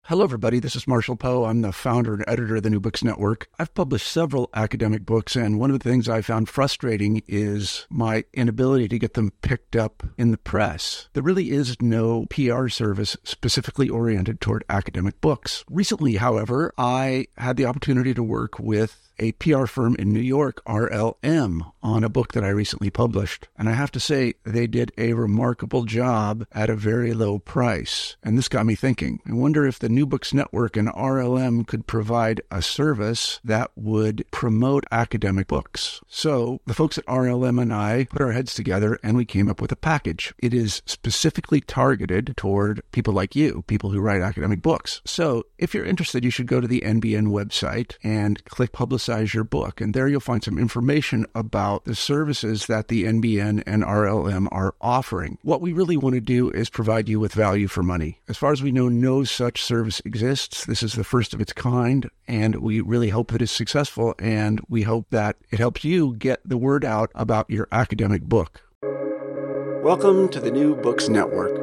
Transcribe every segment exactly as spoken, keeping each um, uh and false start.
Hello, everybody. This is Marshall Poe. I'm the founder and editor of the New Books Network. I've published several academic books, and one of the things I found frustrating is my inability to get them picked up in the press. There really is no P R service specifically oriented toward academic books. Recently, however, I had the opportunity to work with a P R firm in New York, R L M, on a book that I recently published. And I have to say, they did a remarkable job at a very low price. And this got me thinking. I wonder if the New Books Network and R L M could provide a service that would promote academic books. So the folks at R L M and I put our heads together and we came up with a package. It is specifically targeted toward people like you, people who write academic books. So if you're interested, you should go to the N B N website and click Publicize your book. And there you'll find some information about the services that the N B N and R L M are offering. What we really want to do is provide you with value for money. As far as we know, no such service exists. This is the first of its kind, and we really hope that it's successful, and we hope that it helps you get the word out about your academic book. Welcome to the New Books Network.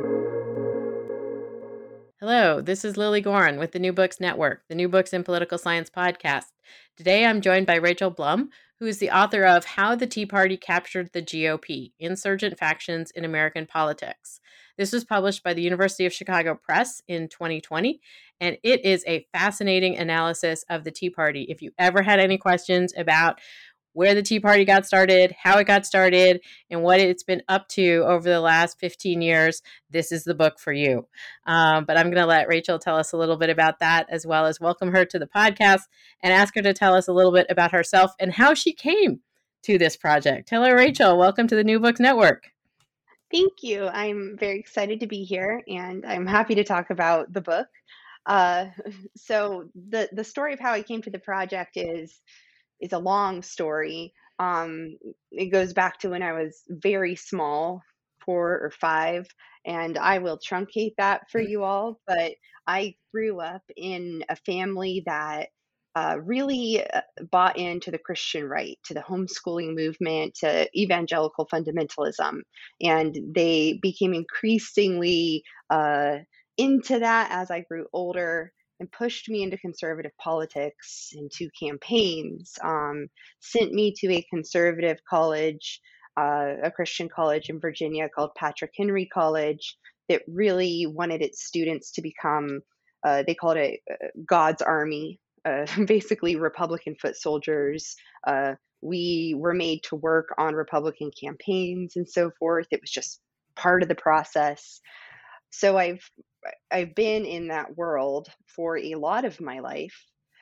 Hello, this is Lily Gorin with the New Books Network, the New Books in Political Science podcast. Today I'm joined by Rachel Blum, who is the author of How the Tea Party Captured the G O P, Insurgent Factions in American Politics. This was published by the University of Chicago Press in twenty twenty, and it is a fascinating analysis of the Tea Party. If you ever had any questions about where the Tea Party got started, how it got started, and what it's been up to over the last fifteen years, this is the book for you. Um, but I'm going to let Rachel tell us a little bit about that, as well as welcome her to the podcast and ask her to tell us a little bit about herself and how she came to this project. Hello, Rachel. Welcome to the New Books Network. Thank you. I'm very excited to be here, and I'm happy to talk about the book. Uh, so the the story of how I came to the project is is a long story. Um, it goes back to when I was very small, four or five, and I will truncate that for you all. But I grew up in a family that uh, really uh, bought into the Christian right, to the homeschooling movement, to evangelical fundamentalism, and they became increasingly uh, into that as I grew older and pushed me into conservative politics, into campaigns, um, sent me to a conservative college, uh, a Christian college in Virginia called Patrick Henry College, that really wanted its students to become, uh, they called it uh, God's Army, uh, basically Republican foot soldiers. Uh, we were made to work on Republican campaigns and so forth. It was just part of the process. So I've I've been in that world for a lot of my life,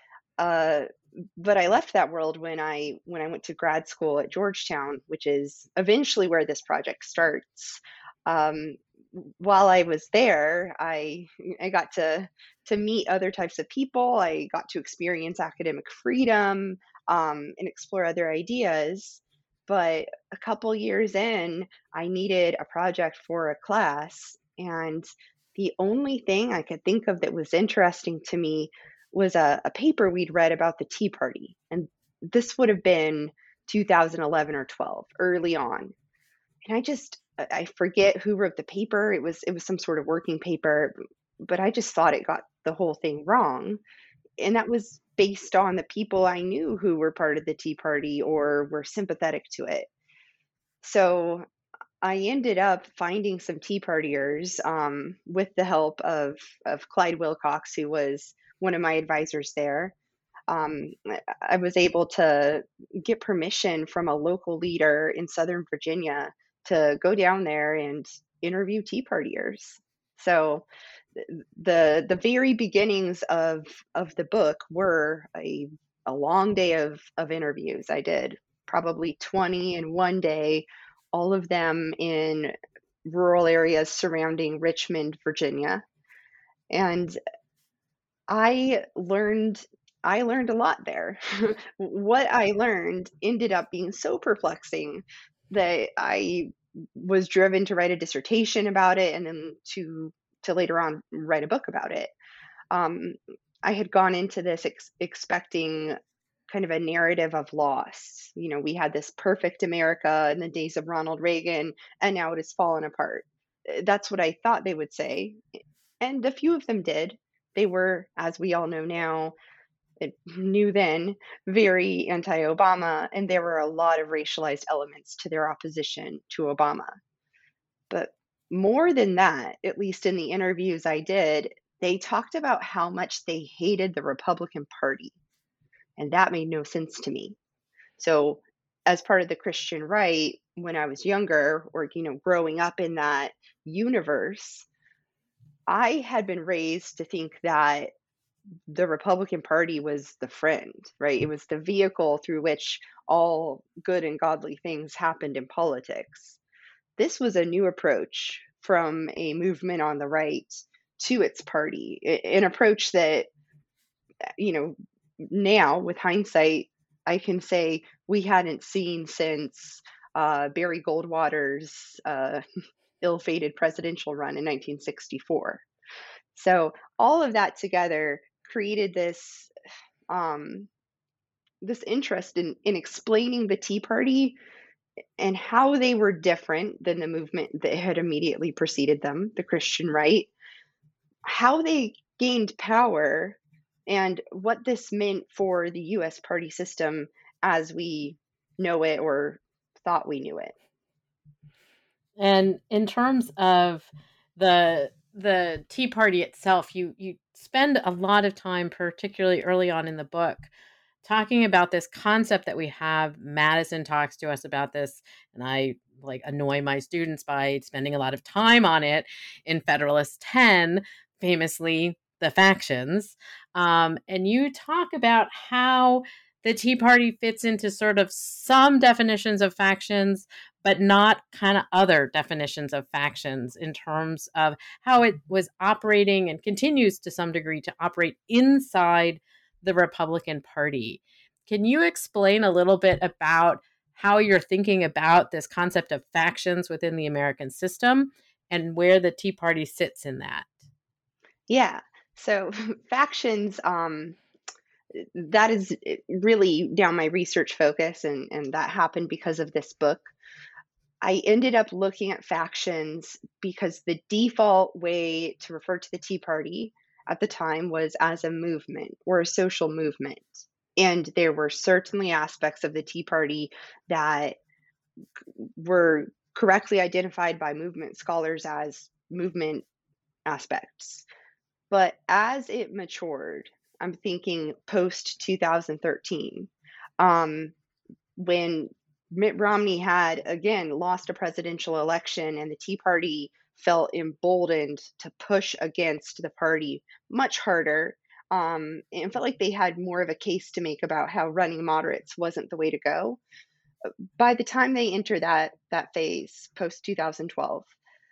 uh, but I left that world when I when I went to grad school at Georgetown, which is eventually where this project starts. Um, while I was there, I I got to to meet other types of people. I got to experience academic freedom um, and explore other ideas. But a couple years in, I needed a project for a class, and the only thing I could think of that was interesting to me was a, a paper we'd read about the Tea Party. And this would have been two thousand eleven or twelve, early on. And I just, I I forget who wrote the paper. It was, it was some sort of working paper, but I just thought it got the whole thing wrong. And that was based on the people I knew who were part of the Tea Party or were sympathetic to it. So I ended up finding some Tea Partiers um, with the help of, of Clyde Wilcox, who was one of my advisors there. Um, I I was able to get permission from a local leader in Southern Virginia to go down there and interview Tea Partiers. So the the very beginnings of of the book were a a long day of of interviews. I did probably twenty in one day, all of them in rural areas surrounding Richmond, Virginia. And I learned I learned a lot there. What I learned ended up being so perplexing that I was driven to write a dissertation about it and then to to later on write a book about it. Um, I had gone into this ex- expecting kind of a narrative of loss. You know, we had this perfect America in the days of Ronald Reagan, and now it has fallen apart. Uh, That's what I thought they would say. And a few of them did. They were, as we all know now, it knew then, very anti-Obama, and there were a lot of racialized elements to their opposition to Obama. But more than that, at least in the interviews I did, they talked about how much they hated the Republican Party, and that made no sense to me. So, as part of the Christian right, when I was younger, or you know, growing up in that universe, I had been raised to think that the Republican Party was the friend, right? It was the vehicle through which all good and godly things happened in politics. This was a new approach from a movement on the right to its party, a- an approach that, you know, now with hindsight, I can say we hadn't seen since uh, Barry Goldwater's uh, ill fated presidential run in nineteen sixty-four. So, all of that together created this. Um, this interest in, in explaining the Tea Party and how they were different than the movement that had immediately preceded them, the Christian right, how they gained power, and what this meant for the U S party system as we know it or thought we knew it. And in terms of the the Tea Party itself, you you spend a lot of time, particularly early on in the book, talking about this concept that we have. Madison talks to us about this, and I like annoy my students by spending a lot of time on it in Federalist ten, famously the factions. Um, and you talk about how the Tea Party fits into sort of some definitions of factions, but not kind of other definitions of factions in terms of how it was operating and continues to some degree to operate inside the Republican Party. Can you explain a little bit about how you're thinking about this concept of factions within the American system and where the Tea Party sits in that? Yeah. So factions, um, that is really down my research focus, and, and that happened because of this book. I ended up looking at factions because the default way to refer to the Tea Party at the time was as a movement or a social movement. And there were certainly aspects of the Tea Party that were correctly identified by movement scholars as movement aspects. But as it matured, I'm thinking post two thousand thirteen, um, when Mitt Romney had again lost a presidential election and the Tea Party felt emboldened to push against the party much harder, um, and felt like they had more of a case to make about how running moderates wasn't the way to go. By the time they enter that that phase post two thousand twelve,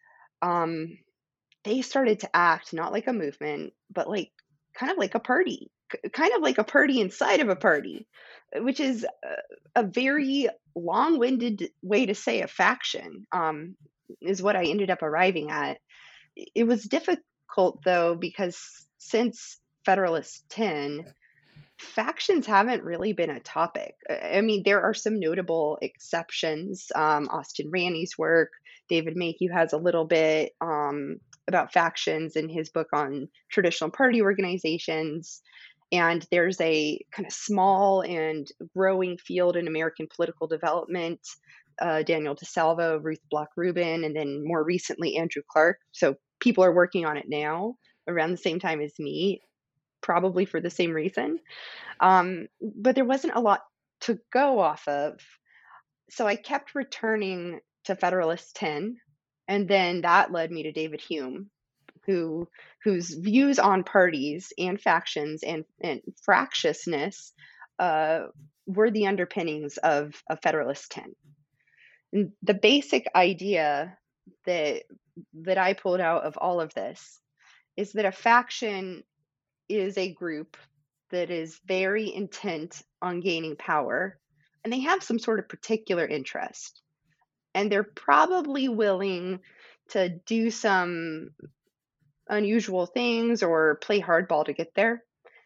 um, they started to act not like a movement, but like kind of like a party, k- kind of like a party inside of a party, which is a, a very long winded way to say a faction, um, is what I ended up arriving at. It was difficult though, because since Federalist ten, factions haven't really been a topic. I I mean, there are some notable exceptions. Um, Austin Ranney's work, David Mayhew has a little bit um, about factions in his book on traditional party organizations. And there's a kind of small and growing field in American political development. Uh, Daniel DeSalvo, Ruth Block Rubin, and then more recently, Andrew Clark. So people are working on it now around the same time as me, probably for the same reason. Um, but there wasn't a lot to go off of. So I kept returning to Federalist ten, and then that led me to David Hume, who whose views on parties and factions and, and fractiousness uh, were the underpinnings of, of Federalist ten. And the basic idea that that I pulled out of all of this is that a faction is a group that is very intent on gaining power, and they have some sort of particular interest, and they're probably willing to do some unusual things or play hardball to get there.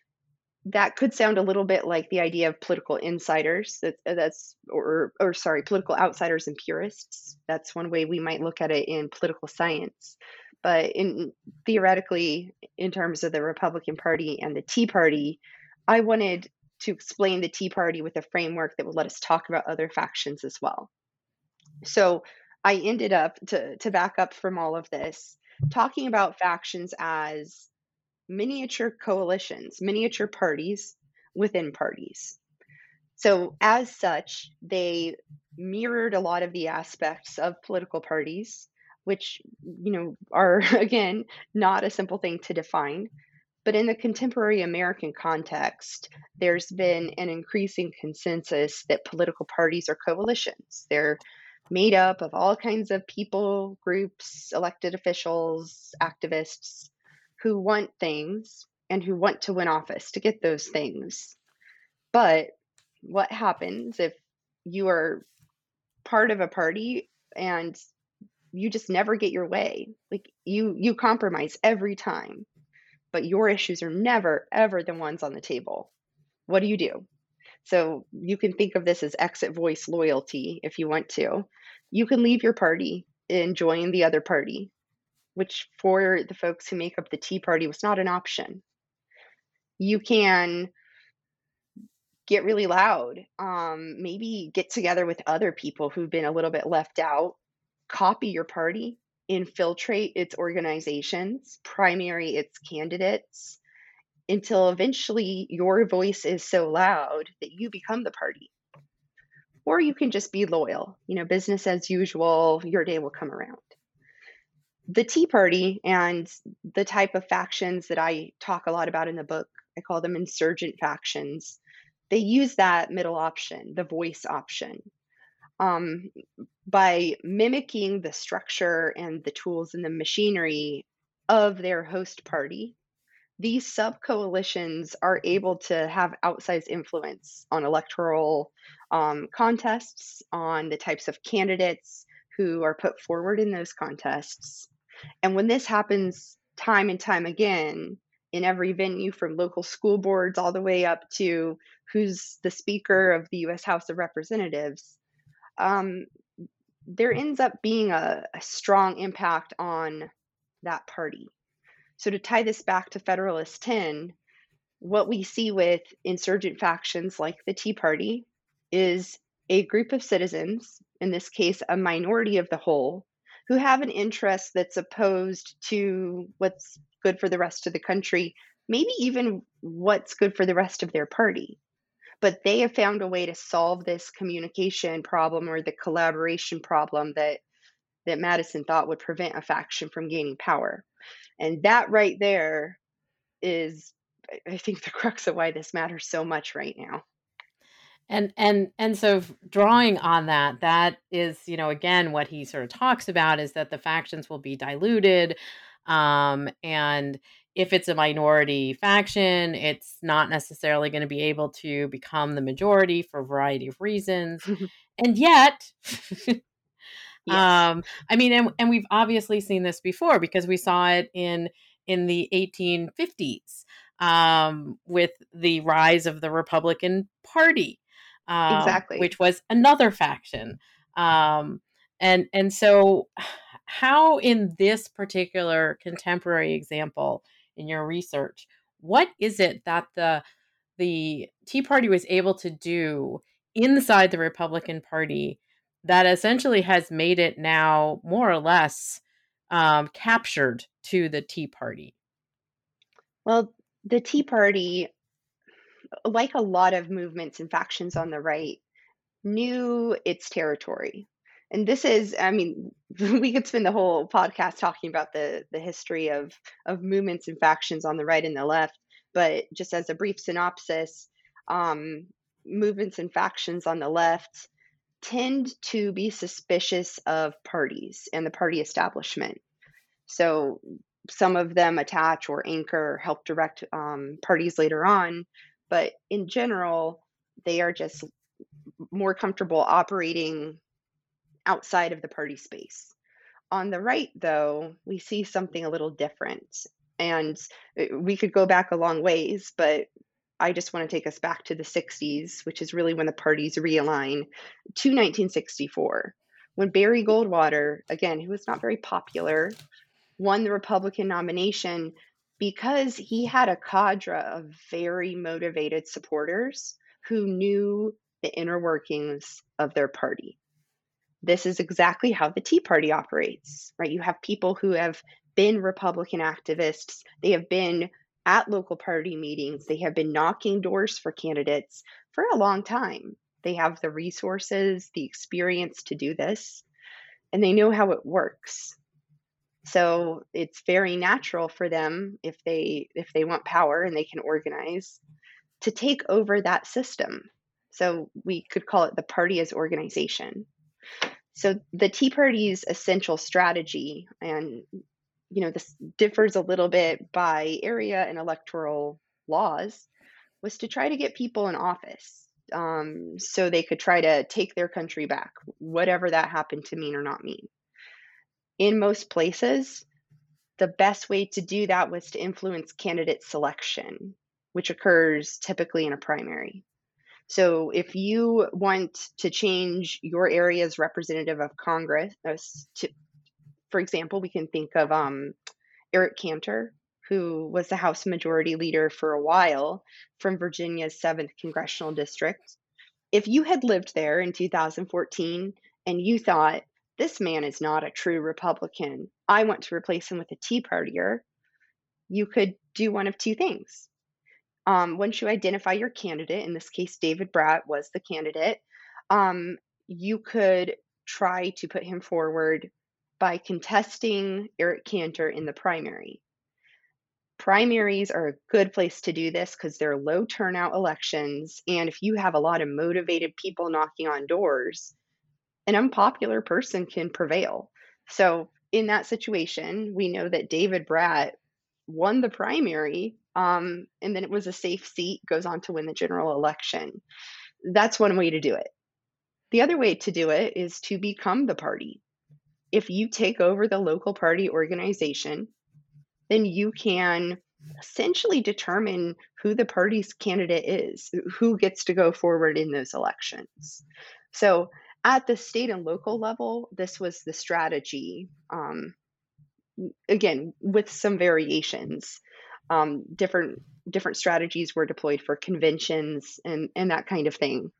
That could sound a little bit like the idea of political insiders. That, that's or or sorry, political outsiders and purists. That's one way we might look at it in political science. But in theoretically, in terms of the Republican Party and the Tea Party, I wanted to explain the Tea Party with a framework that would let us talk about other factions as well. So I ended up, to, to back up from all of this, talking about factions as miniature coalitions, miniature parties within parties. So as such, they mirrored a lot of the aspects of political parties, which, you know, are again not a simple thing to define. But in the contemporary American context, there's been an increasing consensus that political parties are coalitions. They're made up of all kinds of people, groups, elected officials, activists who want things and who want to win office to get those things. But what happens if you are part of a party and you just never get your way? Like you you compromise every time, but your issues are never ever the ones on the table. What do you do? So you can think of this as exit voice loyalty if you want to. You can leave your party and join the other party, which for the folks who make up the Tea Party was not an option. You can get really loud, um, maybe get together with other people who've been a little bit left out, copy your party, infiltrate its organizations, primary its candidates, until eventually your voice is so loud that you become the party. Or you can just be loyal, you know, business as usual, your day will come around. The Tea Party and the type of factions that I talk a lot about in the book, I call them insurgent factions. They use that middle option, the voice option, um, by mimicking the structure and the tools and the machinery of their host party. These sub-coalitions are able to have outsized influence on electoral um, contests, on the types of candidates who are put forward in those contests. And when this happens time and time again, in every venue from local school boards all the way up to who's the Speaker of the U S House of Representatives, um, there ends up being a, a strong impact on that party. So to tie this back to Federalist ten, what we see with insurgent factions like the Tea Party is a group of citizens, in this case, a minority of the whole, who have an interest that's opposed to what's good for the rest of the country, maybe even what's good for the rest of their party. But they have found a way to solve this communication problem or the collaboration problem that, that Madison thought would prevent a faction from gaining power. And that right there is, I think, the crux of why this matters so much right now. And and and so drawing on that, that is, you know, again, what he sort of talks about is that the factions will be diluted. Um, and if it's a minority faction, it's not necessarily going to be able to become the majority for a variety of reasons. And yet, Yes. um, I mean, and, and we've obviously seen this before because we saw it in in the eighteen fifties um, with the rise of the Republican Party. Um, Exactly. which was another faction. Um, and and so how in this particular contemporary example in your research, what is it that the the Tea Party was able to do inside the Republican Party that essentially has made it now more or less um, captured to the Tea Party? Well, the Tea Party, like a lot of movements and factions on the right, knew its territory. And this is, I mean, we could spend the whole podcast talking about the the history of of movements and factions on the right and the left, but just as a brief synopsis, um, movements and factions on the left tend to be suspicious of parties and the party establishment. So some of them attach or anchor, help direct um, parties later on, but in general, they are just more comfortable operating outside of the party space. On the right, though, we see something a little different. And we could go back a long ways, but I just want to take us back to the sixties, which is really when the parties realign, to nineteen sixty-four, when Barry Goldwater, again, who was not very popular, won the Republican nomination because he had a cadre of very motivated supporters who knew the inner workings of their party. This is exactly how the Tea Party operates, right? You have people who have been Republican activists, they have been at local party meetings, they have been knocking doors for candidates for a long time. They have the resources, the experience to do this, and they know how it works. So it's very natural for them, if they if they want power and they can organize, to take over that system. So we could call it the party as organization. So the Tea Party's essential strategy, and you know this differs a little bit by area and electoral laws, was to try to get people in office, um, so they could try to take their country back, whatever that happened to mean or not mean. In most places, the best way to do that was to influence candidate selection, which occurs typically in a primary. So if you want to change your area's representative of Congress, uh, to, for example, we can think of um, Eric Cantor, who was the House Majority Leader for a while from Virginia's seventh Congressional District. If you had lived there in two thousand fourteen and you thought, this man is not a true Republican, I want to replace him with a Tea Partier, you could do one of two things. Um, once you identify your candidate, in this case, David Brat was the candidate, um, you could try to put him forward by contesting Eric Cantor in the primary. Primaries are a good place to do this because they're low turnout elections. And if you have a lot of motivated people knocking on doors, an unpopular person can prevail. So in that situation, we know that David Brat won the primary, um, and then it was a safe seat, goes on to win the general election. That's one way to do it. The other way to do it is to become the party. If you take over the local party organization, then you can essentially determine who the party's candidate is, who gets to go forward in those elections. So at the state and local level, this was the strategy. Um, again, with some variations, um, different different strategies were deployed for conventions and and that kind of thing.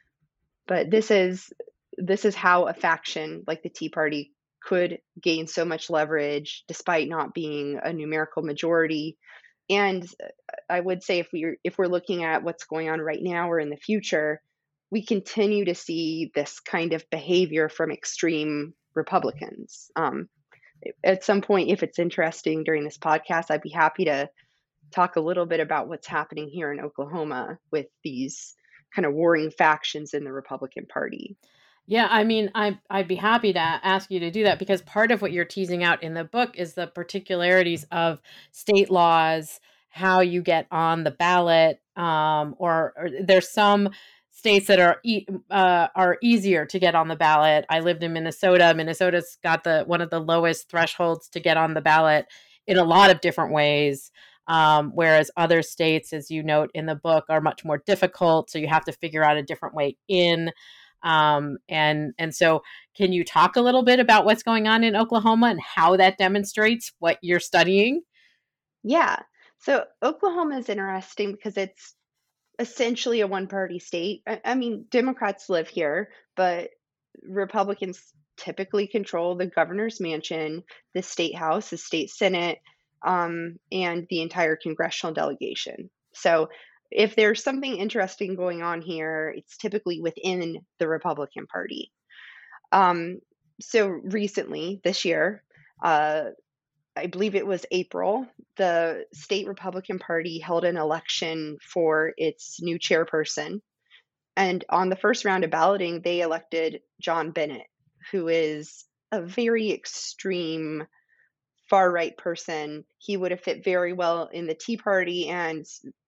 But this is this is how a faction like the Tea Party could gain so much leverage despite not being a numerical majority. And I would say if we're if we're looking at what's going on right now or in the future, we continue to see this kind of behavior from extreme Republicans. Um, at some point, if it's interesting during this podcast, I'd be happy to talk a little bit about what's happening here in Oklahoma with these kind of warring factions in the Republican Party. Yeah, I mean, I, I'd be happy to ask you to do that because part of what you're teasing out in the book is the particularities of state laws, how you get on the ballot, um, or, or there's some states that are e- uh, are easier to get on the ballot. I lived in Minnesota. Minnesota's got the one of the lowest thresholds to get on the ballot in a lot of different ways. Um, whereas other states, as you note in the book, are much more difficult. So you have to figure out a different way in. Um, and and so can you talk a little bit about what's going on in Oklahoma and how that demonstrates what you're studying? Yeah. So Oklahoma is interesting because it's essentially a one-party state. I, I mean, Democrats live here, but Republicans typically control the governor's mansion, the state house, the state senate, um, and the entire congressional delegation. So if there's something interesting going on here, it's typically within the Republican Party. Um, so recently, this year, uh, I believe it was April, the state Republican Party held an election for its new chairperson. And on the first round of balloting, they elected John Bennett, who is a very extreme far right person. He would have fit very well in the Tea Party and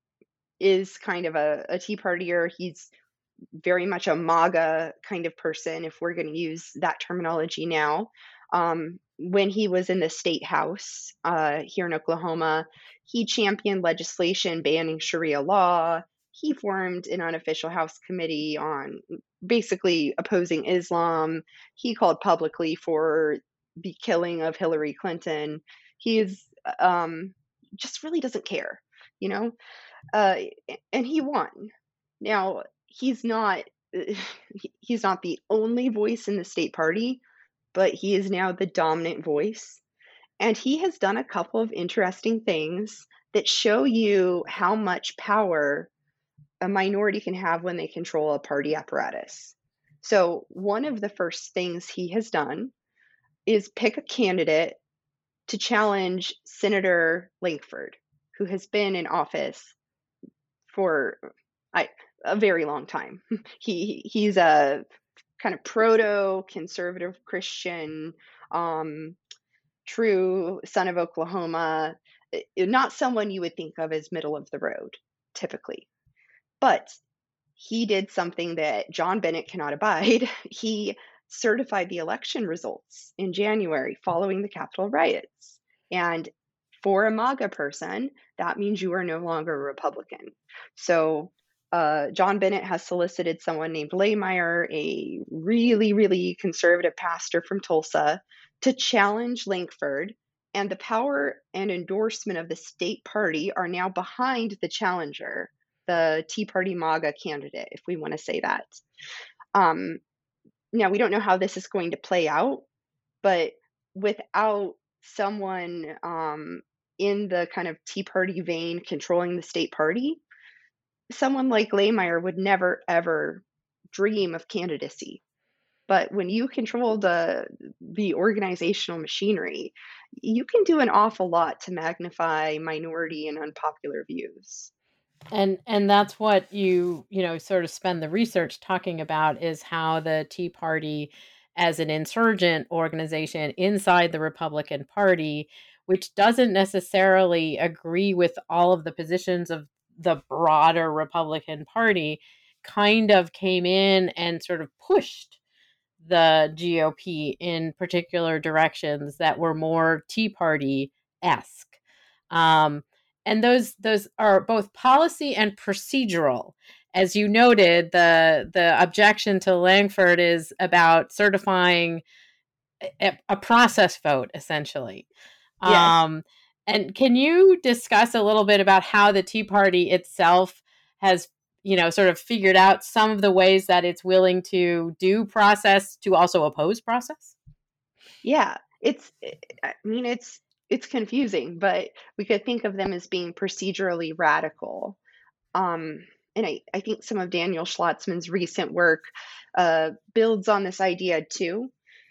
is kind of a, a Tea Partier. He's very much a MAGA kind of person, if we're going to use that terminology now. Um, when he was in the state house uh, here in Oklahoma, he championed legislation banning Sharia law. He formed an unofficial House committee on basically opposing Islam. He called publicly for the killing of Hillary Clinton. He is um, just really doesn't care, you know? Uh, and he won. Now, he's not he's not the only voice in the state party, but he is now the dominant voice. And he has done a couple of interesting things that show you how much power a minority can have when they control a party apparatus. So, one of the first things he has done is pick a candidate to challenge Senator Lankford, who has been in office for I, a very long time. he he's a kind of proto conservative Christian, um, true son of Oklahoma, not someone you would think of as middle of the road typically. But he did something that John Bennett cannot abide. He certified the election results in January following the Capitol riots. And for a MAGA person, that means you are no longer a Republican. So uh, John Bennett has solicited someone named Lehmeyer, a really, really conservative pastor from Tulsa, to challenge Lankford. And the power and endorsement of the state party are now behind the challenger, the Tea Party MAGA candidate, if we want to say that. Um, now, we don't know how this is going to play out, but without someone um, in the kind of Tea Party vein controlling the state party, someone like Lehmeyer would never, ever dream of candidacy. But when you control the the organizational machinery, you can do an awful lot to magnify minority and unpopular views. And and that's what you, you know, sort of spend the research talking about, is how the Tea Party as an insurgent organization inside the Republican Party, which doesn't necessarily agree with all of the positions of the broader Republican Party, kind of came in and sort of pushed the G O P in particular directions that were more Tea Party-esque. Um, and those those are both policy and procedural. As you noted, the the objection to Lankford is about certifying a, a process vote, essentially. Yes. Um, and can you discuss a little bit about how the Tea Party itself has, you know, sort of figured out some of the ways that it's willing to do process to also oppose process? Yeah, it's I mean it's it's confusing, but we could think of them as being procedurally radical. Um, and I, I think some of Daniel Schlotzman's recent work uh, builds on this idea too.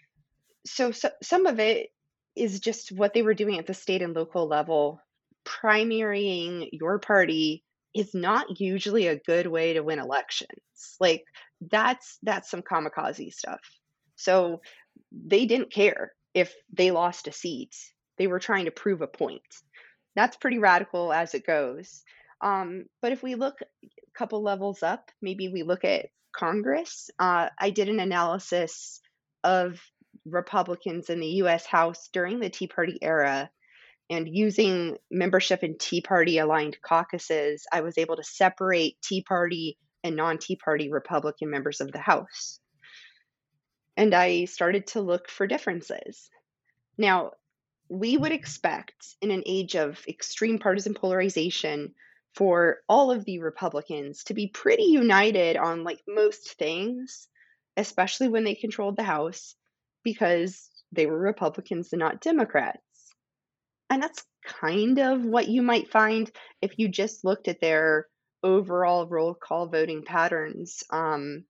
So, so some of it is just what they were doing at the state and local level. Primarying your party is not usually a good way to win elections. Like that's that's some kamikaze stuff. So they didn't care if they lost a seat. They were trying to prove a point. That's pretty radical as it goes. Um, but if we look a couple levels up, maybe we look at Congress. Uh, I did an analysis of Republicans in the U S House during the Tea Party era, and using membership in Tea Party aligned caucuses, I was able to separate Tea Party and non-Tea Party Republican members of the House. And I started to look for differences. Now, we would expect in an age of extreme partisan polarization for all of the Republicans to be pretty united on like most things, especially when they controlled the House, because they were Republicans and not Democrats. And that's kind of what you might find if you just looked at their overall roll call voting patterns. Um,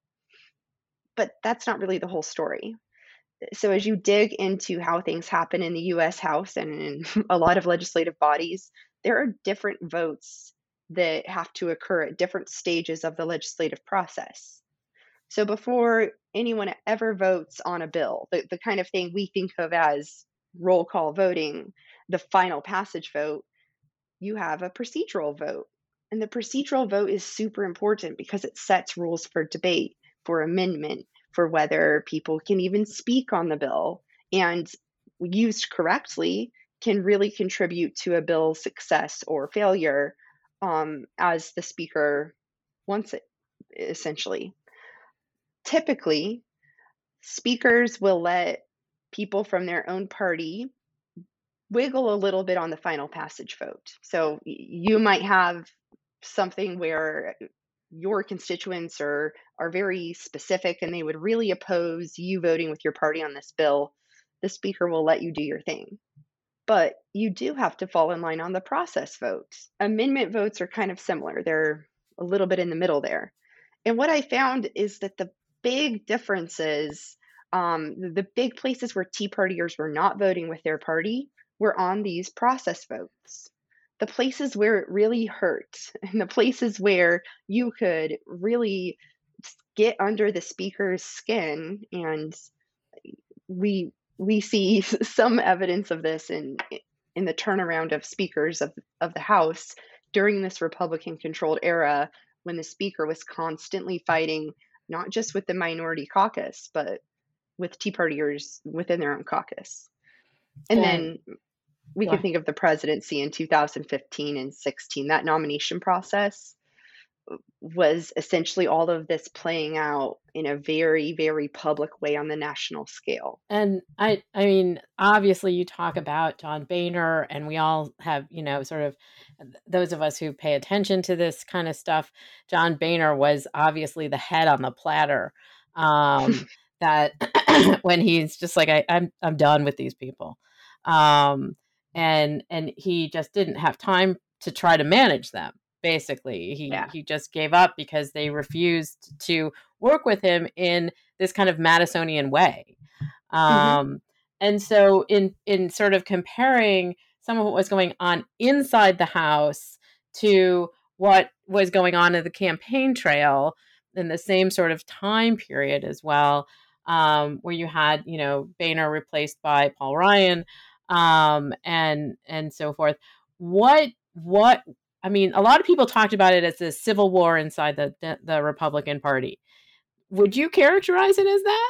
but that's not really the whole story. So as you dig into how things happen in the U S House and in a lot of legislative bodies, there are different votes that have to occur at different stages of the legislative process. So before anyone ever votes on a bill, the, the kind of thing we think of as roll call voting, the final passage vote, you have a procedural vote. And the procedural vote is super important because it sets rules for debate, for amendment, for whether people can even speak on the bill, and used correctly can really contribute to a bill's success or failure um, as the speaker wants it, essentially. Typically, speakers will let people from their own party wiggle a little bit on the final passage vote. So you might have something where your constituents are are very specific and they would really oppose you voting with your party on this bill. The speaker will let you do your thing. But you do have to fall in line on the process votes. Amendment votes are kind of similar. They're a little bit in the middle there. And what I found is that the big differences, um, the big places where Tea Partiers were not voting with their party were on these process votes. The places where it really hurt and the places where you could really get under the speaker's skin, and we we see some evidence of this in in the turnaround of speakers of, of the House during this Republican controlled era, when the speaker was constantly fighting not just with the minority caucus, but with Tea Partiers within their own caucus. And And then we can think of the presidency in two thousand fifteen and sixteen. That nomination process was essentially all of this playing out in a very, very public way on the national scale. And I, I mean, obviously, you talk about John Boehner, and we all have, you know, sort of those of us who pay attention to this kind of stuff. John Boehner was obviously the head on the platter. Um, that when he's just like, I, I'm, I'm done with these people, um, and and he just didn't have time to try to manage them. Basically, he Yeah. he just gave up because they refused to work with him in this kind of Madisonian way. Um, mm-hmm. And so in, in sort of comparing some of what was going on inside the House to what was going on in the campaign trail in the same sort of time period as well, um, where you had, you know, Boehner replaced by Paul Ryan, um, and, and so forth. What, what, I mean, a lot of people talked about it as a civil war inside the, the, the Republican Party. Would you characterize it as that?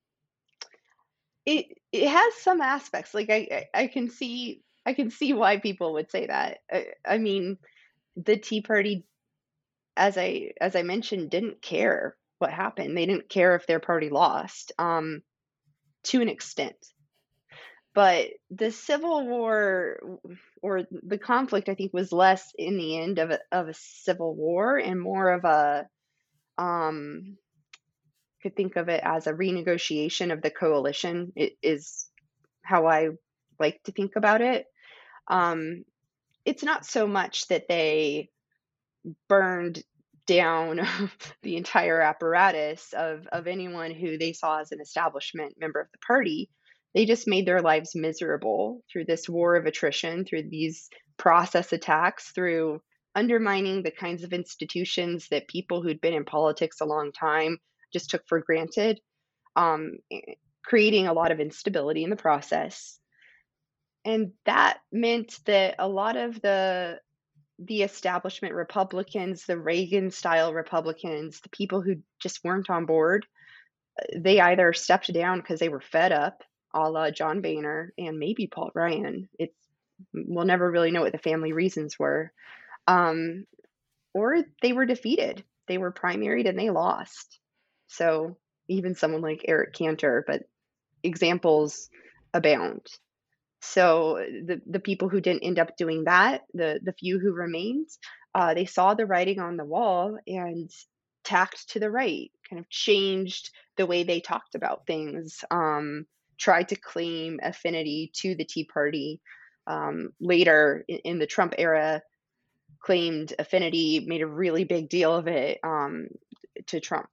It it has some aspects. Like I, I I can see I can see why people would say that. I, I mean, the Tea Party, as I as I mentioned, didn't care what happened. They didn't care if their party lost, um, to an extent. But the Civil War or the conflict, I think, was less in the end of a, of a civil war and more of a um. could think of it as a renegotiation of the coalition. It is how I like to think about it. Um, it's not so much that they burned down the entire apparatus of, of anyone who they saw as an establishment member of the party. They just made their lives miserable through this war of attrition, through these process attacks, through undermining the kinds of institutions that people who'd been in politics a long time just took for granted, um, creating a lot of instability in the process. And that meant that a lot of the the establishment Republicans, the Reagan-style Republicans, the people who just weren't on board, they either stepped down because they were fed up, a la John Boehner and maybe Paul Ryan. It's we'll never really know what the family reasons were, um, or they were defeated. They were primaried and they lost. So even someone like Eric Cantor, but examples abound. So the, the people who didn't end up doing that, the, the few who remained, uh, they saw the writing on the wall and tacked to the right, kind of changed the way they talked about things, um, tried to claim affinity to the Tea Party. Um, later in, in the Trump era, claimed affinity, made a really big deal of it um, to Trump.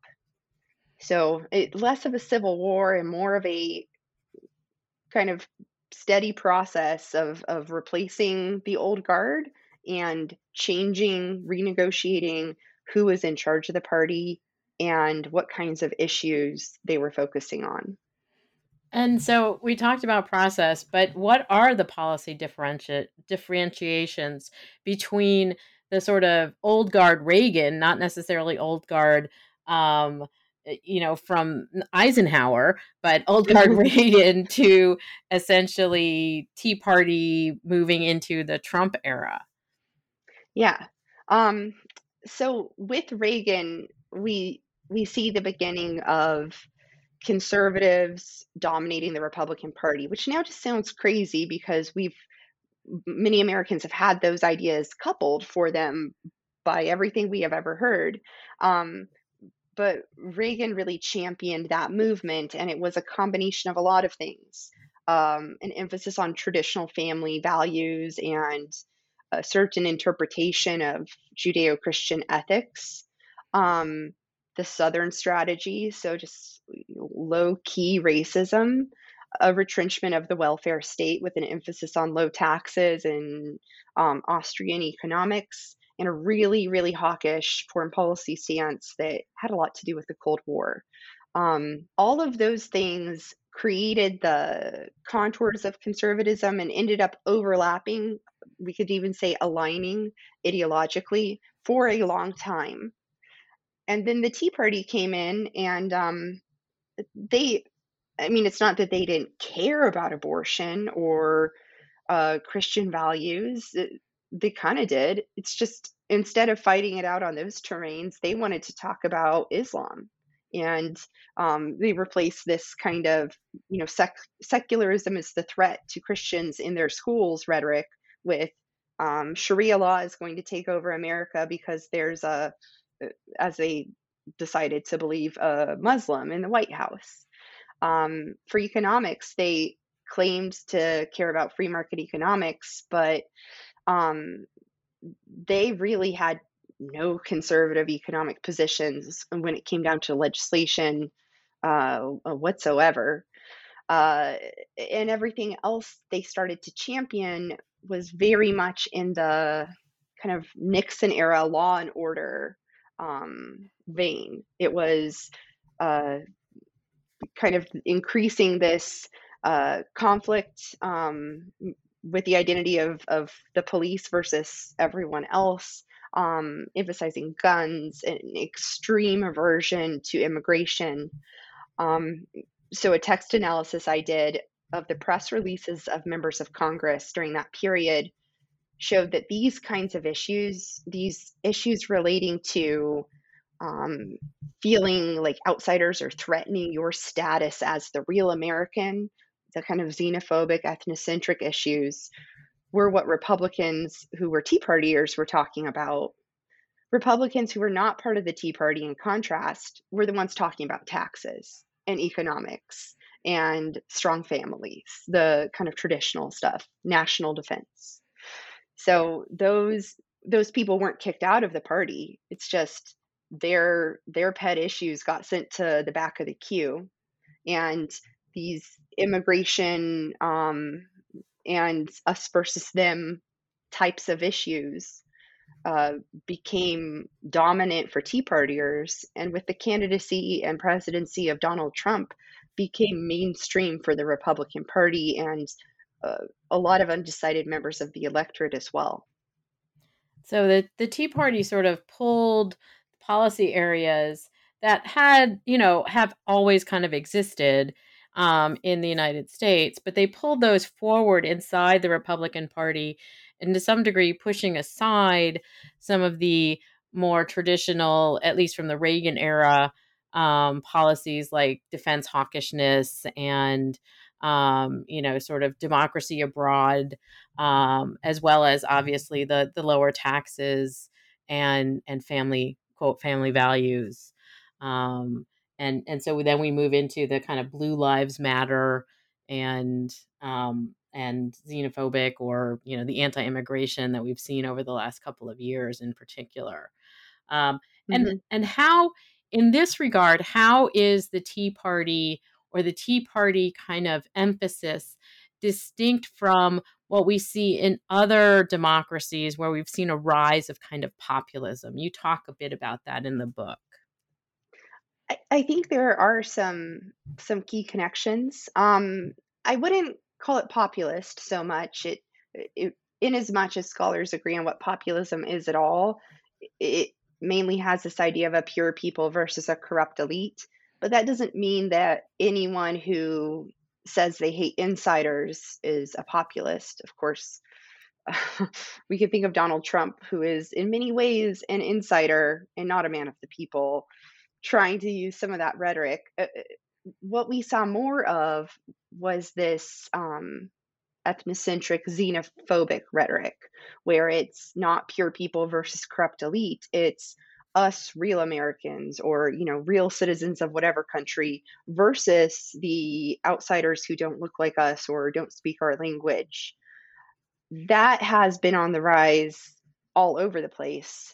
So it less of a civil war and more of a kind of steady process of, of replacing the old guard and changing, renegotiating who was in charge of the party and what kinds of issues they were focusing on. And so we talked about process, but what are the policy differenti- differentiations between the sort of old guard Reagan, not necessarily old guard, um, you know, from Eisenhower, but old guard Reagan to essentially Tea Party moving into the Trump era? Yeah. Um, so with Reagan, we we see the beginning of conservatives dominating the Republican Party, which now just sounds crazy because we've many Americans have had those ideas coupled for them by everything we have ever heard. Um, but Reagan really championed that movement, and it was a combination of a lot of things. Um, an emphasis on traditional family values and a certain interpretation of Judeo Christian ethics. Um, the Southern strategy, so just low key racism, a retrenchment of the welfare state with an emphasis on low taxes and um, Austrian economics, and a really, really hawkish foreign policy stance that had a lot to do with the Cold War. Um, all of those things created the contours of conservatism and ended up overlapping, we could even say aligning ideologically for a long time. And then the Tea Party came in, and um, they, I mean, it's not that they didn't care about abortion or uh, Christian values. It- they kind of did. It's just instead of fighting it out on those terrains, they wanted to talk about Islam. And um, they replaced this kind of, you know, sec- secularism is the threat to Christians in their schools rhetoric with um, Sharia law is going to take over America because there's a, as they decided to believe, a Muslim in the White House. Um, for economics, they claimed to care about free market economics, but um, they really had no conservative economic positions when it came down to legislation uh, whatsoever. Uh, and everything else they started to champion was very much in the kind of Nixon era law and order um, vein. It was uh, kind of increasing this uh, conflict um, with the identity of, of the police versus everyone else, um, emphasizing guns and extreme aversion to immigration. Um, so, a text analysis I did of the press releases of members of Congress during that period showed that these kinds of issues, these issues relating to um, feeling like outsiders are threatening your status as the real American, the kind of xenophobic, ethnocentric issues, were what Republicans who were Tea Partiers were talking about. Republicans who were not part of the Tea Party, in contrast, were the ones talking about taxes and economics and strong families, the kind of traditional stuff, national defense. So those those people weren't kicked out of the party. It's just their their pet issues got sent to the back of the queue, and these immigration um, and us versus them types of issues uh, became dominant for Tea Partiers, and with the candidacy and presidency of Donald Trump, became mainstream for the Republican Party and uh, a lot of undecided members of the electorate as well. So the, the Tea Party sort of pulled policy areas that had, you know, have always kind of existed um, in the United States, but they pulled those forward inside the Republican Party and to some degree pushing aside some of the more traditional, at least from the Reagan era, um, policies like defense hawkishness and, um, you know, sort of democracy abroad, um, as well as obviously the the lower taxes and and family quote family values. Um, and and so then we move into the kind of Blue Lives Matter and um, and xenophobic or you know the anti-immigration that we've seen over the last couple of years in particular. Um, and hmm and how in this regard, how is the Tea Party or the Tea Party kind of emphasis distinct from what we see in other democracies where we've seen a rise of kind of populism? You talk a bit about that in the book. I, I think there are some some key connections. Um, I wouldn't call it populist so much. It, it in as much as scholars agree on what populism is at all, it mainly has this idea of a pure people versus a corrupt elite. But that doesn't mean that anyone who says they hate insiders is a populist. Of course, we can think of Donald Trump, who is in many ways an insider and not a man of the people, trying to use some of that rhetoric. Uh, what we saw more of was this um, ethnocentric, xenophobic rhetoric, where it's not pure people versus corrupt elite. It's us, real Americans, or you know, real citizens of whatever country, versus the outsiders who don't look like us or don't speak our language. That has been on the rise all over the place.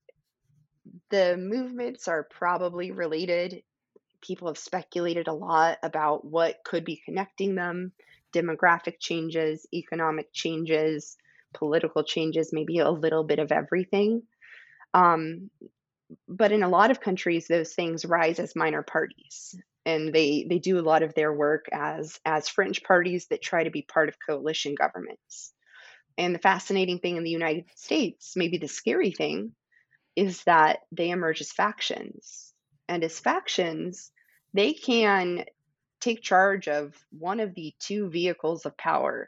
The movements are probably related. People have speculated a lot about what could be connecting them: demographic changes, economic changes, political changes, maybe a little bit of everything. Um, but in a lot of countries, those things rise as minor parties. And they, they do a lot of their work as, as fringe parties that try to be part of coalition governments. And the fascinating thing in the United States, maybe the scary thing, is that they emerge as factions. And as factions, they can take charge of one of the two vehicles of power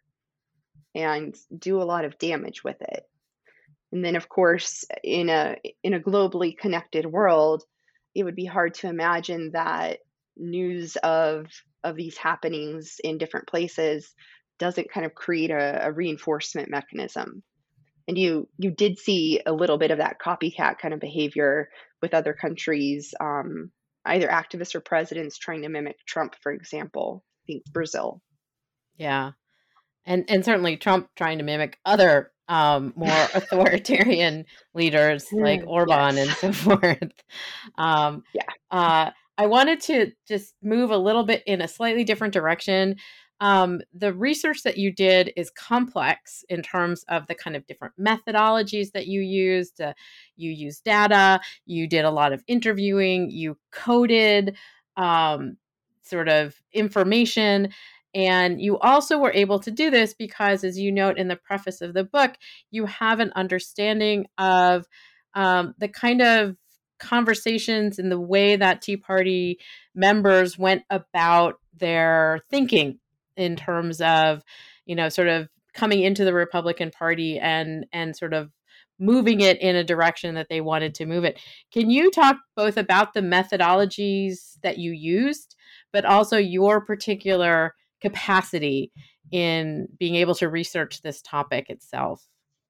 and do a lot of damage with it. And then of course, in a in a globally connected world, it would be hard to imagine that news of of these happenings in different places doesn't kind of create a, a reinforcement mechanism. And you you did see a little bit of that copycat kind of behavior with other countries, um, either activists or presidents trying to mimic Trump, for example. I think Brazil. Yeah. And and certainly Trump trying to mimic other um, more authoritarian leaders like Mm, Orban yes. and so forth. Um, Yeah. uh, I wanted to just move a little bit in a slightly different direction. Um, the research that you did is complex in terms of the kind of different methodologies that you used. Uh, you used data, you did a lot of interviewing, you coded um, sort of information. And you also were able to do this because, as you note in the preface of the book, you have an understanding of um, the kind of conversations and the way that Tea Party members went about their thinking in terms of, you know, sort of coming into the Republican Party and and sort of moving it in a direction that they wanted to move it. Can you talk both about the methodologies that you used, but also your particular capacity in being able to research this topic itself?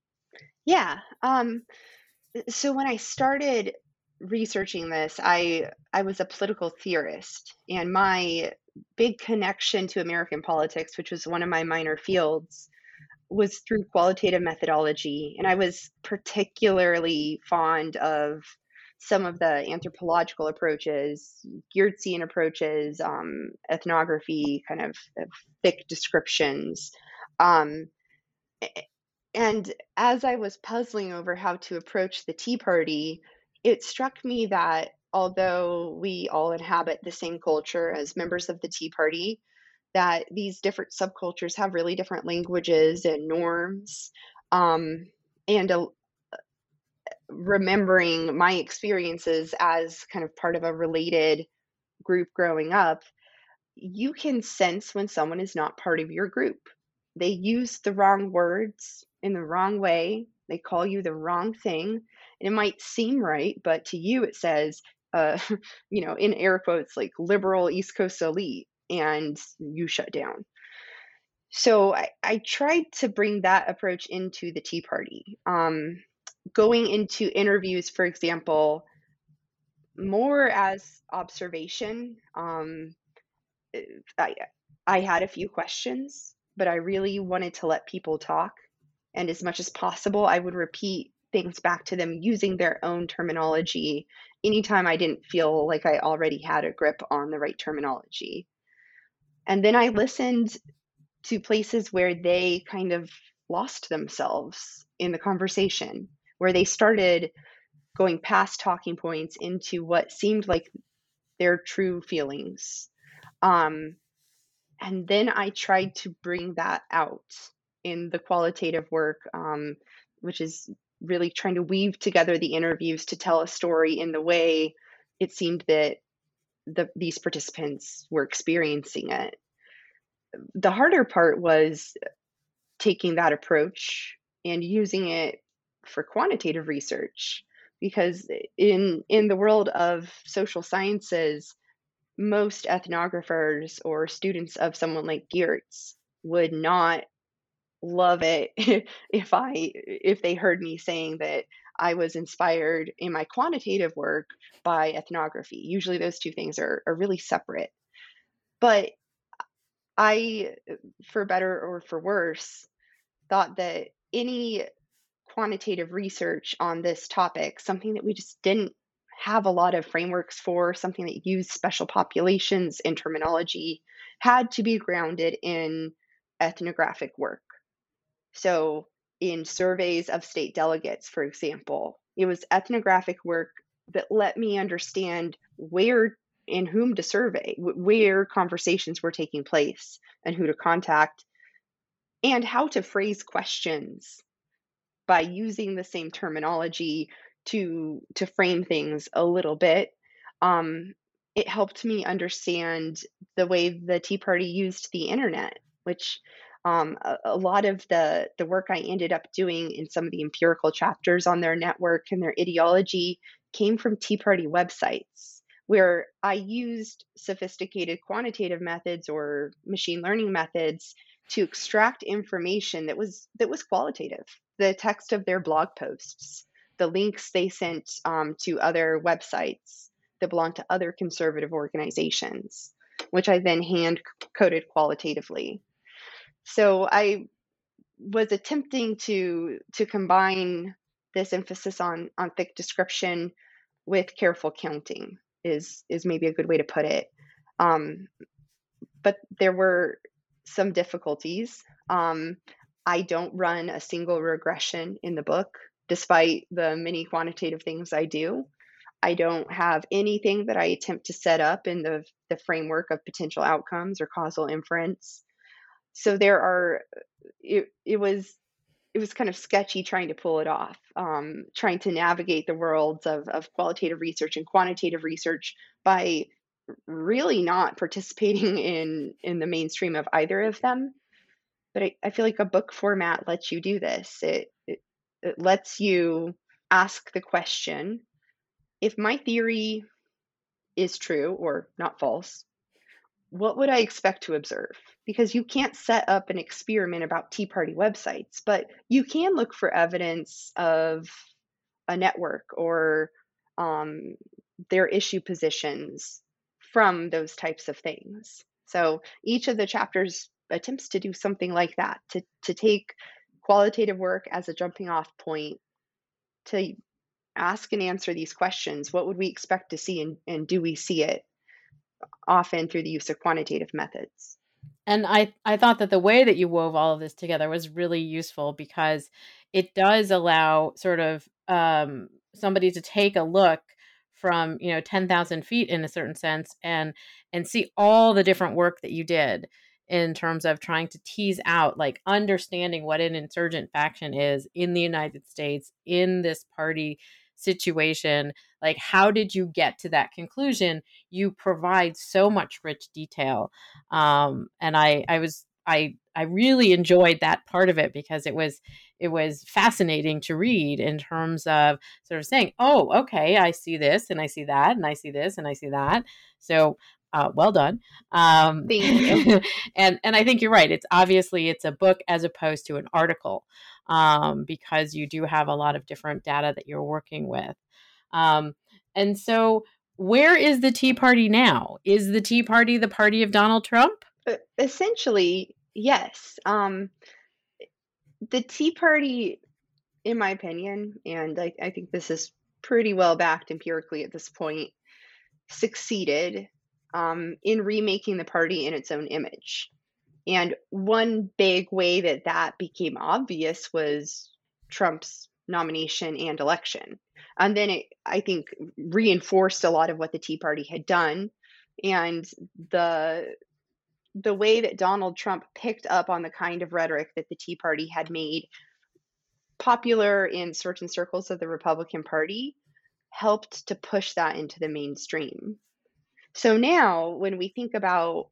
Yeah. Um, so when I started researching this, I I was a political theorist, and my big connection to American politics, which was one of my minor fields, was through qualitative methodology. And I was particularly fond of some of the anthropological approaches, Geertzian approaches, um, ethnography, kind of, of thick descriptions. Um, and as I was puzzling over how to approach the Tea Party, it struck me that although we all inhabit the same culture as members of the Tea Party, that these different subcultures have really different languages and norms. Um, and uh, remembering my experiences as kind of part of a related group growing up, you can sense when someone is not part of your group. They use the wrong words in the wrong way. They call you the wrong thing. And it might seem right, but to you it says, uh, you know, in air quotes, like liberal East Coast elite, and you shut down. So I, I tried to bring that approach into the Tea Party. Um, going into interviews, for example, more as observation. Um, I I had a few questions, but I really wanted to let people talk. And as much as possible, I would repeat things back to them using their own terminology anytime I didn't feel like I already had a grip on the right terminology. And then I listened to places where they kind of lost themselves in the conversation, where they started going past talking points into what seemed like their true feelings. Um, and then I tried to bring that out in the qualitative work, um, which is really trying to weave together the interviews to tell a story in the way it seemed that the, these participants were experiencing it. The harder part was taking that approach and using it for quantitative research, because in in the world of social sciences, most ethnographers or students of someone like Geertz would not love it if I if they heard me saying that I was inspired in my quantitative work by ethnography. Usually those two things are, are really separate. But I, for better or for worse, thought that any quantitative research on this topic, something that we just didn't have a lot of frameworks for, something that used special populations and terminology, had to be grounded in ethnographic work. So, in surveys of state delegates, for example, it was ethnographic work that let me understand where and whom to survey, wh- where conversations were taking place, and who to contact, and how to phrase questions by using the same terminology to to frame things a little bit. Um, it helped me understand the way the Tea Party used the internet, which um, a, a lot of the the work I ended up doing in some of the empirical chapters on their network and their ideology came from Tea Party websites, where I used sophisticated quantitative methods or machine learning methods to extract information that was that was qualitative, the text of their blog posts, the links they sent um, to other websites that belong to other conservative organizations, which I then hand coded qualitatively. So I was attempting to to combine this emphasis on on thick description with careful counting is is maybe a good way to put it. Um, but there were some difficulties. Um, I don't run a single regression in the book, despite the many quantitative things I do. I don't have anything that I attempt to set up in the, the framework of potential outcomes or causal inference. So there are, it, it was it was kind of sketchy trying to pull it off, um, trying to navigate the worlds of, of qualitative research and quantitative research by really not participating in in the mainstream of either of them. But I, I feel like a book format lets you do this. It, it it lets you ask the question, if my theory is true or not false, what would I expect to observe? Because you can't set up an experiment about Tea Party websites, but you can look for evidence of a network or um, their issue positions from those types of things. So each of the chapters attempts to do something like that, to, to take qualitative work as a jumping off point to ask and answer these questions. What would we expect to see, and, and do we see it, often through the use of quantitative methods? And I I thought that the way that you wove all of this together was really useful because it does allow sort of um, somebody to take a look from, you know, ten thousand feet in a certain sense and and see all the different work that you did in terms of trying to tease out, like, understanding what an insurgent faction is in the United States in this party situation. Like, how did you get to that conclusion? You provide so much rich detail, um, and I I was I I really enjoyed that part of it because it was it was fascinating to read in terms of sort of saying, oh, okay, I see this and I see that and I see this and I see that. So uh, well done. Um, Thank you. and and I think you're right. It's obviously it's a book as opposed to an article, um, because you do have a lot of different data that you're working with. Um, and so where is the Tea Party now? Is the Tea Party the party of Donald Trump? Uh, Essentially, yes. Um, the Tea Party, in my opinion, and I, I think this is pretty well backed empirically at this point, succeeded um, in remaking the party in its own image. And one big way that that became obvious was Trump's nomination and election. And then it, I think, reinforced a lot of what the Tea Party had done. And the the way that Donald Trump picked up on the kind of rhetoric that the Tea Party had made popular in certain circles of the Republican Party helped to push that into the mainstream. So now when we think about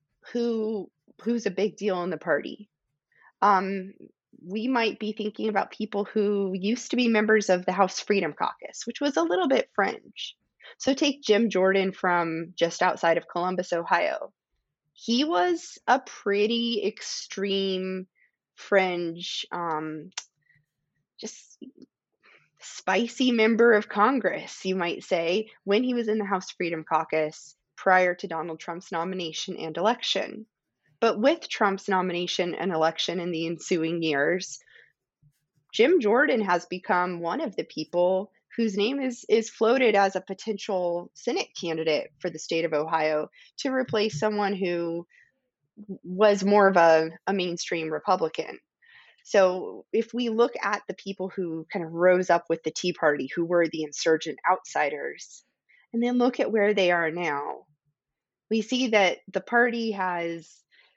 who who's a big deal in the party, um, we might be thinking about people who used to be members of the House Freedom Caucus, which was a little bit fringe. So take Jim Jordan from just outside of Columbus, Ohio. He was a pretty extreme fringe, um, just spicy member of Congress, you might say, when he was in the House Freedom Caucus prior to Donald Trump's nomination and election. But with Trump's nomination and election in the ensuing years, Jim Jordan has become one of the people whose name is is floated as a potential Senate candidate for the state of Ohio to replace someone who was more of a, a mainstream Republican. So if we look at the people who kind of rose up with the Tea Party, who were the insurgent outsiders, and then look at where they are now, we see that the party has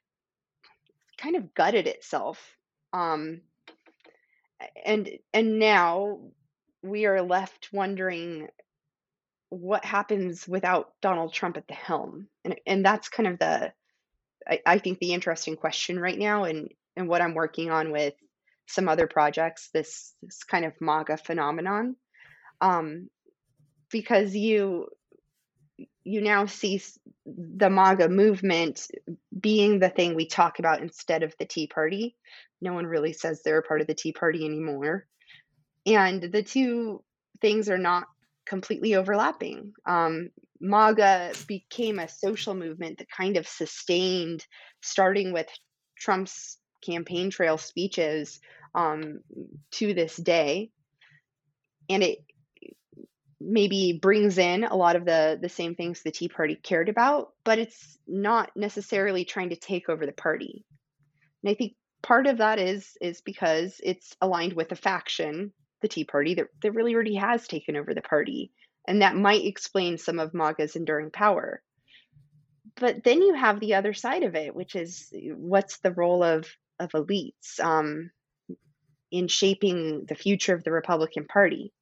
kind of gutted itself. Um, and and now we are left wondering what happens without Donald Trump at the helm. And and that's kind of the I, I think the interesting question right now, and and what I'm working on with some other projects, this this kind of MAGA phenomenon. Um, because you you now see the MAGA movement being the thing we talk about instead of the Tea Party. No one really says they're a part of the Tea Party anymore. And the two things are not completely overlapping. Um, MAGA became a social movement that kind of sustained, starting with Trump's campaign trail speeches um, to this day. And it maybe brings in a lot of the the same things the Tea Party cared about, but it's not necessarily trying to take over the party. And I think part of that is is because it's aligned with a faction, the Tea Party, that, that really already has taken over the party. And that might explain some of MAGA's enduring power. But then you have the other side of it, which is what's the role of, of elites um, in shaping the future of the Republican Party?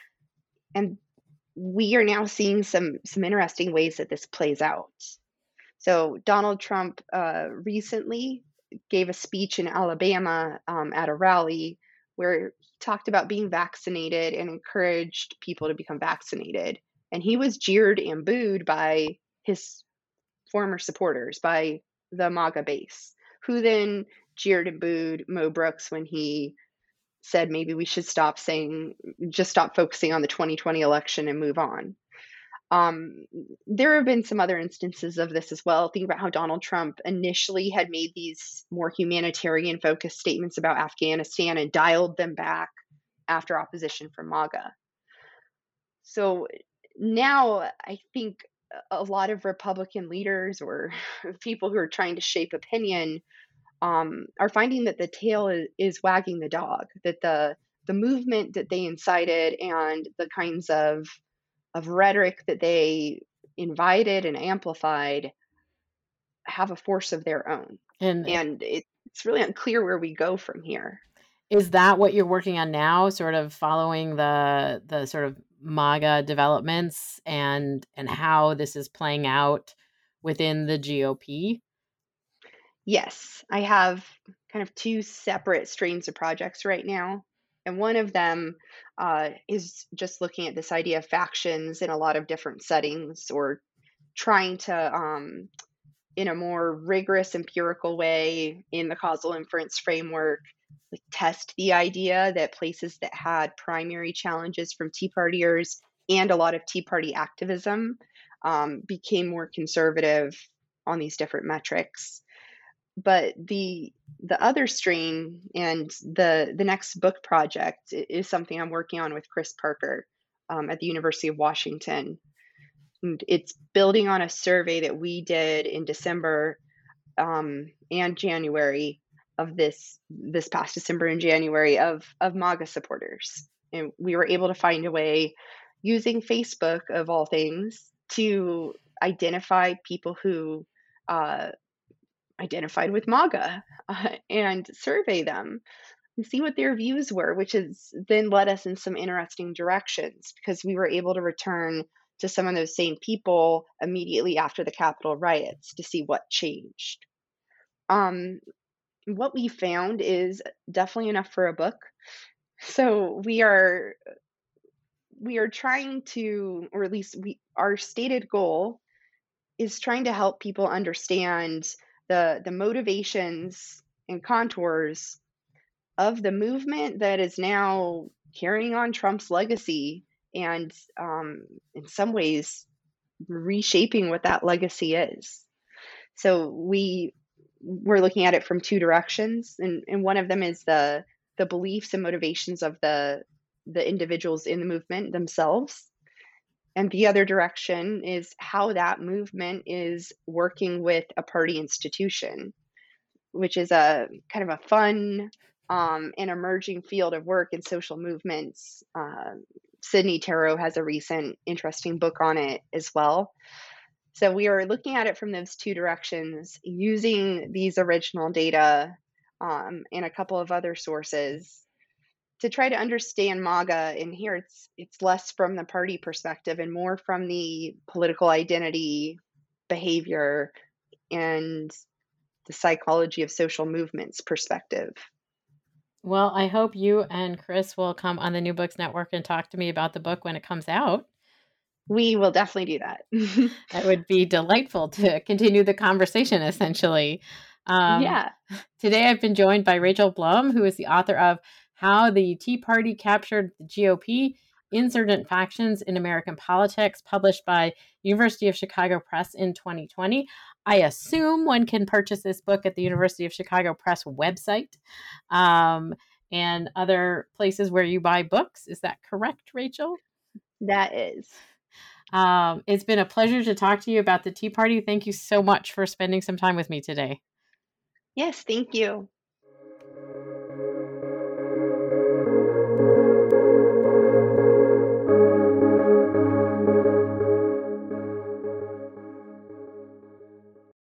And we are now seeing some some interesting ways that this plays out. So Donald Trump uh, recently gave a speech in Alabama um, at a rally where he talked about being vaccinated and encouraged people to become vaccinated. And he was jeered and booed by his former supporters, by the MAGA base, who then jeered and booed Mo Brooks when he said maybe we should stop saying, just stop focusing on the twenty twenty election and move on. Um, there have been some other instances of this as well. Think about how Donald Trump initially had made these more humanitarian focused statements about Afghanistan and dialed them back after opposition from MAGA. So now I think a lot of Republican leaders or people who are trying to shape opinion um, are finding that the tail is, is wagging the dog, that the the movement that they incited and the kinds of of rhetoric that they invited and amplified have a force of their own. And And it, it's really unclear where we go from here. is that what you're working on now, sort of following the the sort of MAGA developments and and how this is playing out within the G O P? Yes, I have kind of two separate streams of projects right now. And one of them uh, is just looking at this idea of factions in a lot of different settings, or trying to, um, in a more rigorous empirical way in the causal inference framework, like test the idea that places that had primary challenges from Tea Partiers and a lot of Tea Party activism um, became more conservative on these different metrics. But the the other stream and the the next book project is something I'm working on with Chris Parker um, at the University of Washington. And it's building on a survey that we did in December um, and January of this this past December and January of of MAGA supporters, and we were able to find a way using Facebook of all things to identify people who uh, identified with MAGA uh, and survey them and see what their views were, which has then led us in some interesting directions because we were able to return to some of those same people immediately after the Capitol riots to see what changed. Um, what we found is definitely enough for a book. So we are we are trying to, or at least we, our stated goal is trying to help people understand the the motivations and contours of the movement that is now carrying on Trump's legacy and um, in some ways reshaping what that legacy is. So we we're looking at it from two directions, and, and one of them is the the beliefs and motivations of the the individuals in the movement themselves. And the other direction is how that movement is working with a party institution, which is a kind of a fun um, and emerging field of work in social movements. Uh, Sydney Tarot has a recent interesting book on it as well. So we are looking at it from those two directions, using these original data um, and a couple of other sources to try to understand MAGA. And here it's it's less from the party perspective and more from the political identity, behavior, and the psychology of social movements perspective. Well, I hope you and Chris will come on the New Books Network and talk to me about the book when it comes out. We will definitely do that. That would be delightful to continue the conversation, essentially. Um, yeah. Today I've been joined by Rachel Blum, who is the author of How the Tea Party Captured the G O P, Insurgent Factions in American Politics, published by University of Chicago Press in twenty twenty. I assume one can purchase this book at the University of Chicago Press website um, and other places where you buy books. Is that correct, Rachel? That is. Um, it's been a pleasure to talk to you about the Tea Party. Thank you so much for spending some time with me today. Yes, thank you.